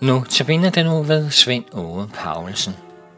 Nu tabiner den nu ved Svend Åge Paulsen.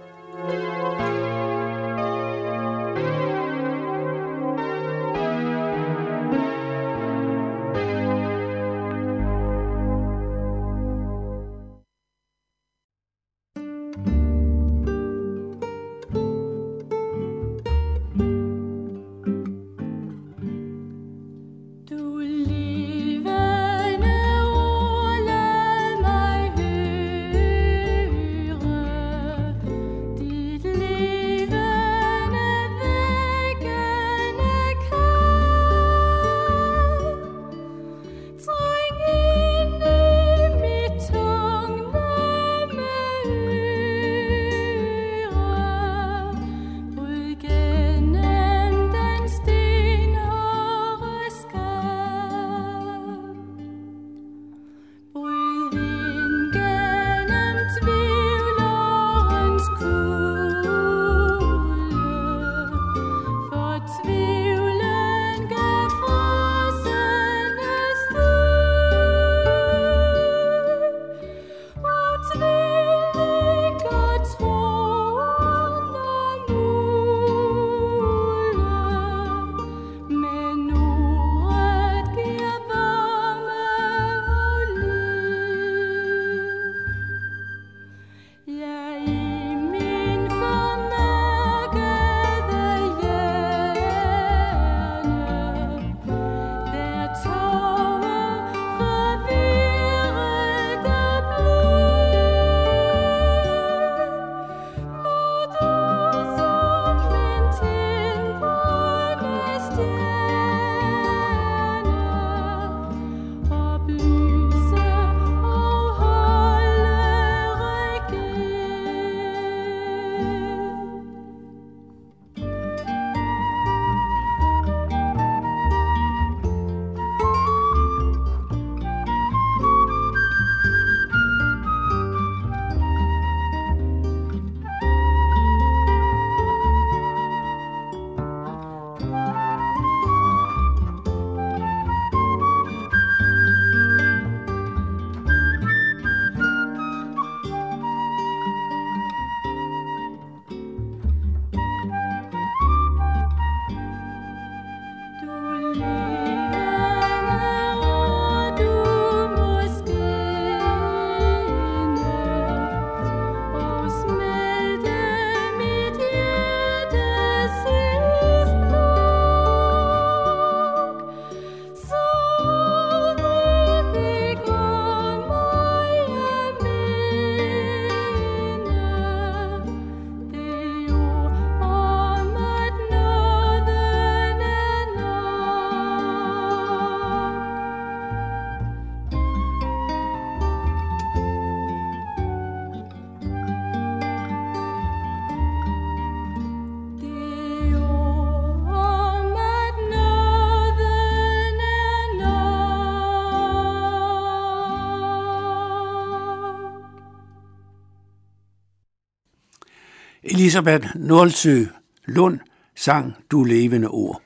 Elisabeth Nålsø Lund sang Du levende ord.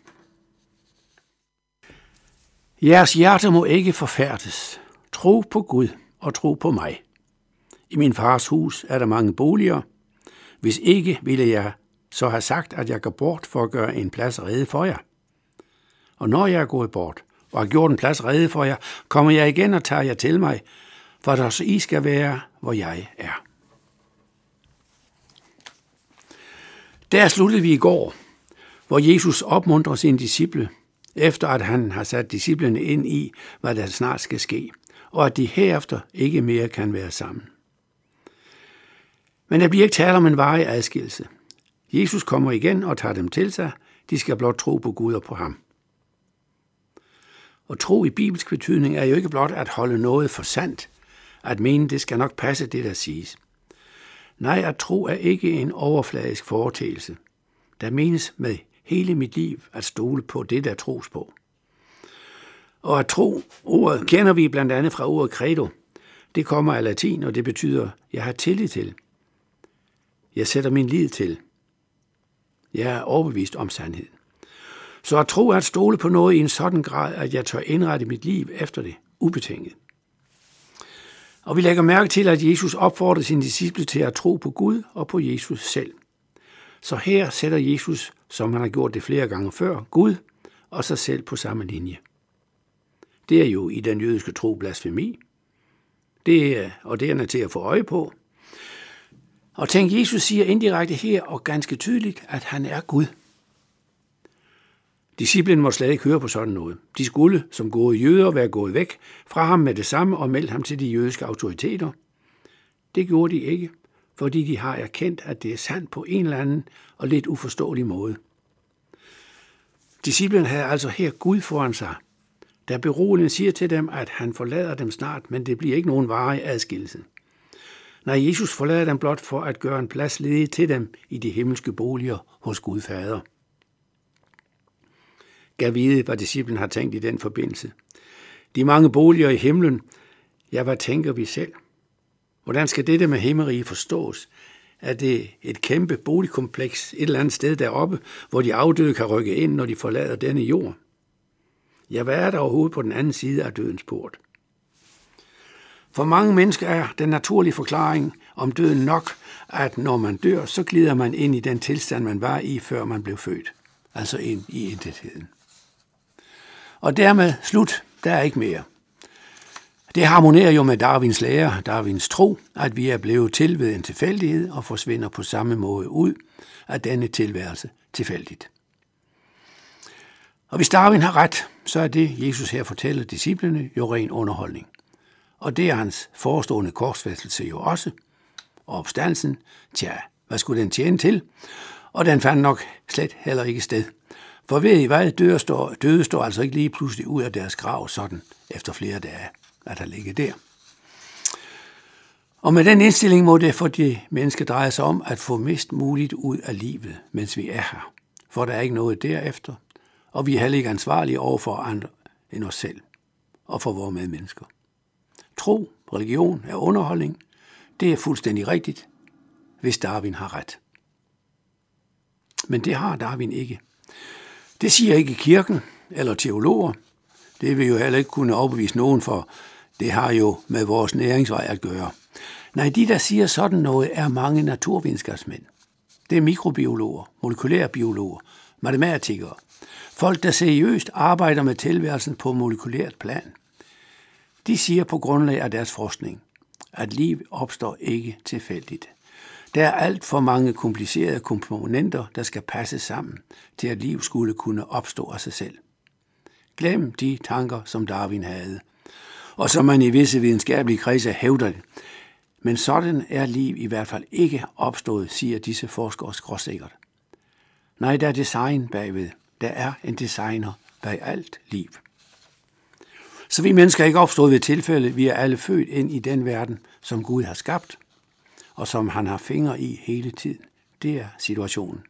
Jeres hjerte må ikke forfærdes. Tro på Gud og tro på mig. I min fars hus er der mange boliger. Hvis ikke, ville jeg så have sagt, at jeg går bort for at gøre en plads rede for jer. Og når jeg er gået bort og har gjort en plads rede for jer, kommer jeg igen og tager jer til mig, for at også I skal være, hvor jeg er. Der sluttede vi i går, hvor Jesus opmuntrer sine disciple, efter at han har sat disciplene ind i, hvad der snart skal ske, og at de herefter ikke mere kan være sammen. Men der bliver ikke tale om en varig adskillelse. Jesus kommer igen og tager dem til sig. De skal blot tro på Gud og på ham. Og tro i bibelsk betydning er jo ikke blot at holde noget for sandt, at mene, det skal nok passe det, der siges. Nej, at tro er ikke en overfladisk foreteelse. Der menes med hele mit liv at stole på det, der tros på. Og at tro, ordet kender vi blandt andet fra ordet credo. Det kommer af latin, og det betyder, jeg har tillid til. Jeg sætter min lid til. Jeg er overbevist om sandheden. Så at tro er at stole på noget i en sådan grad, at jeg tør indrette mit liv efter det, ubetinget. Og vi lægger mærke til, at Jesus opfordrer sine disciple til at tro på Gud og på Jesus selv. Så her sætter Jesus, som han har gjort det flere gange før, Gud og sig selv på samme linje. Det er jo i den jødiske tro blasfemi. Det er til at få øje på. Og tænk, Jesus siger indirekte her og ganske tydeligt, at han er Gud. Disciplen må slet ikke høre på sådan noget. De skulle, som gode jøder, være gået væk fra ham med det samme og meldt ham til de jødiske autoriteter. Det gjorde de ikke, fordi de har erkendt, at det er sandt på en eller anden og lidt uforståelig måde. Disciplen havde altså her Gud foran sig, der beroligende siger til dem, at han forlader dem snart, men det bliver ikke nogen varig adskillelse. Nej, Jesus forlader dem blot for at gøre en plads ledig til dem i de himmelske boliger hos Gud Fader. Gav vide, hvad disciplen har tænkt i den forbindelse. De mange boliger i himlen, ja, hvad tænker vi selv? Hvordan skal dette med himmerige forstås? Er det et kæmpe boligkompleks et eller andet sted deroppe, hvor de afdøde kan rykke ind, når de forlader denne jord? Ja, hvad er der overhovedet på den anden side af dødens port? For mange mennesker er den naturlige forklaring om døden nok, at når man dør, så glider man ind i den tilstand, man var i, før man blev født. Altså ind i intetheden. Og dermed slut, der er ikke mere. Det harmonerer jo med Darwins lære, Darwins tro, at vi er blevet til ved en tilfældighed og forsvinder på samme måde ud af denne tilværelse tilfældigt. Og hvis Darwin har ret, så er det, Jesus her fortæller disciplene, jo ren underholdning. Og det er hans forestående korsfæstelse jo også. Og opstandelsen, hvad skulle den tjene til? Og den fandt nok slet heller ikke sted. For ved I hvad, døde står altså ikke lige pludselig ud af deres grav sådan efter flere dage, at der ligger der. Og med den indstilling må det for de mennesker dreje sig om at få mest muligt ud af livet, mens vi er her. For der er ikke noget derefter, og vi er heller ikke ansvarlige over for andre end os selv og for vores medmennesker. Tro, religion er underholdning. Det er fuldstændig rigtigt, hvis Darwin har ret. Men det har Darwin ikke. Det siger ikke kirken eller teologer. Det vil jo heller ikke kunne overbevise nogen, for det har jo med vores næringsvej at gøre. Nej, de der siger sådan noget, er mange naturvidenskabsmænd. Det er mikrobiologer, molekylærbiologer, matematikere. Folk, der seriøst arbejder med tilværelsen på molekylært plan. De siger på grundlag af deres forskning, at liv opstår ikke tilfældigt. Der er alt for mange komplicerede komponenter, der skal passe sammen, til at liv skulle kunne opstå af sig selv. Glem de tanker, som Darwin havde, og som man i visse videnskabelige kredse hævder det. Men sådan er liv i hvert fald ikke opstået, siger disse forskere skråsikkert. Nej, der er design bagved. Der er en designer bag alt liv. Så vi mennesker er ikke opstået ved tilfælde. Vi er alle født ind i den verden, som Gud har skabt, og som han har fingre i hele tiden. Det er situationen.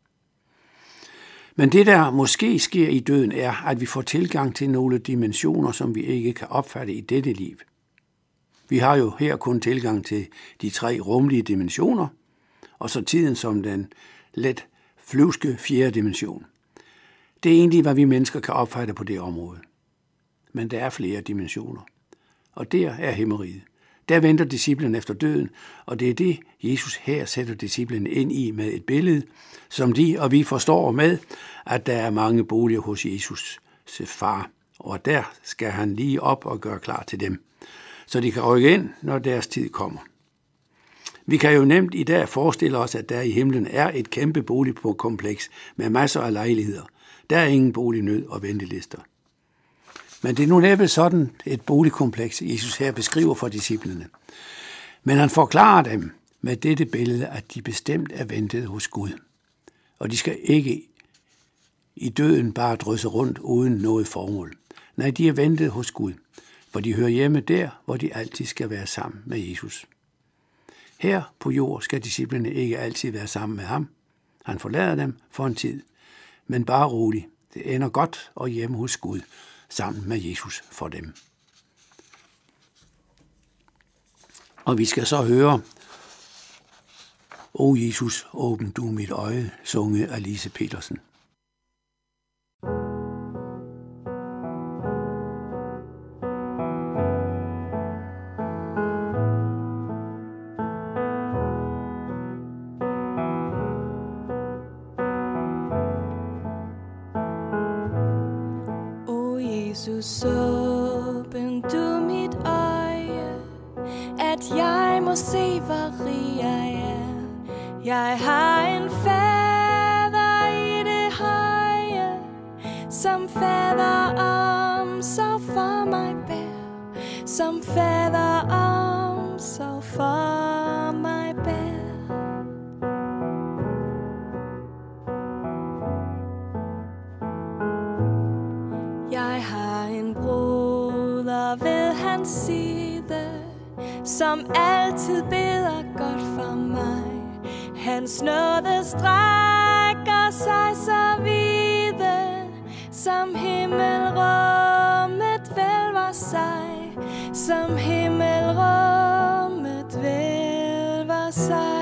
Men det, der måske sker i døden, er, at vi får tilgang til nogle dimensioner, som vi ikke kan opfatte i dette liv. Vi har jo her kun tilgang til de 3 rumlige dimensioner, og så tiden som den let flyvske 4. dimension. Det er egentlig, hvad vi mennesker kan opfatte på det område. Men der er flere dimensioner, og der er himmeriget. Der venter disciplen efter døden, og det er det, Jesus her sætter disciplen ind i med et billede, som de og vi forstår med, at der er mange boliger hos Jesus' far, og der skal han lige op og gøre klar til dem, så de kan rykke ind, når deres tid kommer. Vi kan jo nemt i dag forestille os, at der i himlen er et kæmpe boligkompleks med masser af lejligheder. Der er ingen bolignød og ventelister. Men det er nu næppe sådan et boligkompleks, Jesus her beskriver for disciplene. Men han forklarer dem med dette billede, at de bestemt er ventet hos Gud. Og de skal ikke i døden bare drysse rundt uden noget formål. Nej, de er ventet hos Gud, for de hører hjemme der, hvor de altid skal være sammen med Jesus. Her på jord skal disciplene ikke altid være sammen med ham. Han forlader dem for en tid, men bare rolig. Det ender godt og hjemme hos Gud, sammen med Jesus for dem. Og vi skal så høre, O Jesus, åbn du mit øje, sunget af Lise Petersen. Jesus, åbn du mit øje, at jeg må se, hvor rig jeg er. Jeg har en fader i det høje, som fader omsorg for mig bær, som fader omsorg for mig bær. Jeg har en broder ved hans side, som altid beder godt for mig. Hans nåde strækker sig så vide, som himmelrummet hvælver sig, som himmelrummet hvælver sig.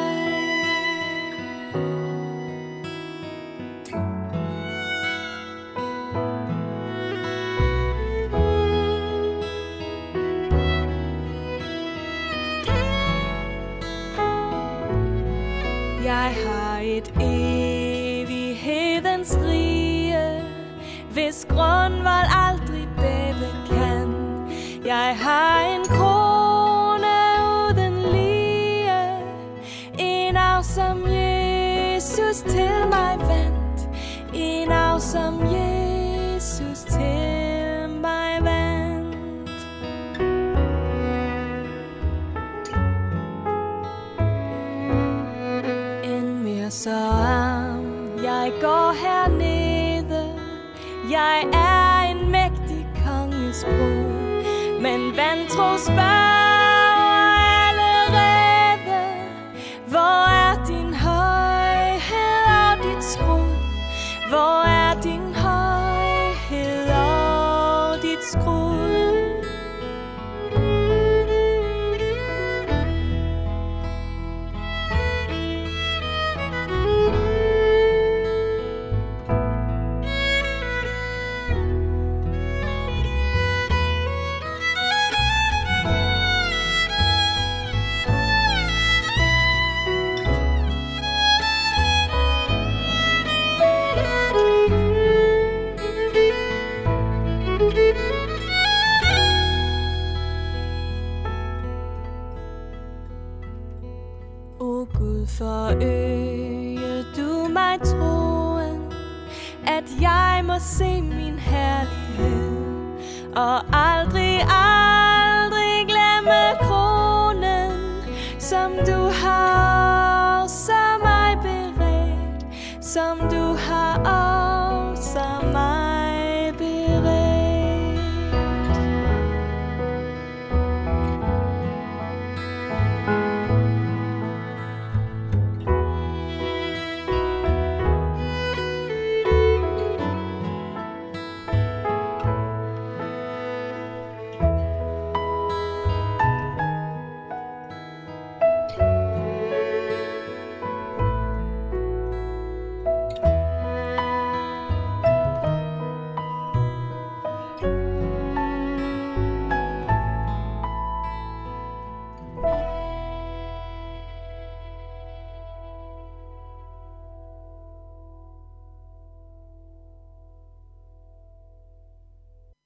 Jeg har et evighedens rige, hvis grundvold aldrig bæve kan. Jeg har en krone uden lige, en arv som Jesus til mig vandt, en arv som Jesus til mig vandt. Så jeg går hernede, jeg er en mægtig konges brud, men vantro spørger allerede, hvor er din højhed og dit skrud, hvor er din højhed og dit skrud. O Gud, forøge du mig troen, at jeg må se min herlighed, og aldrig, aldrig glemme kronen, som du har også mig beredt, som du har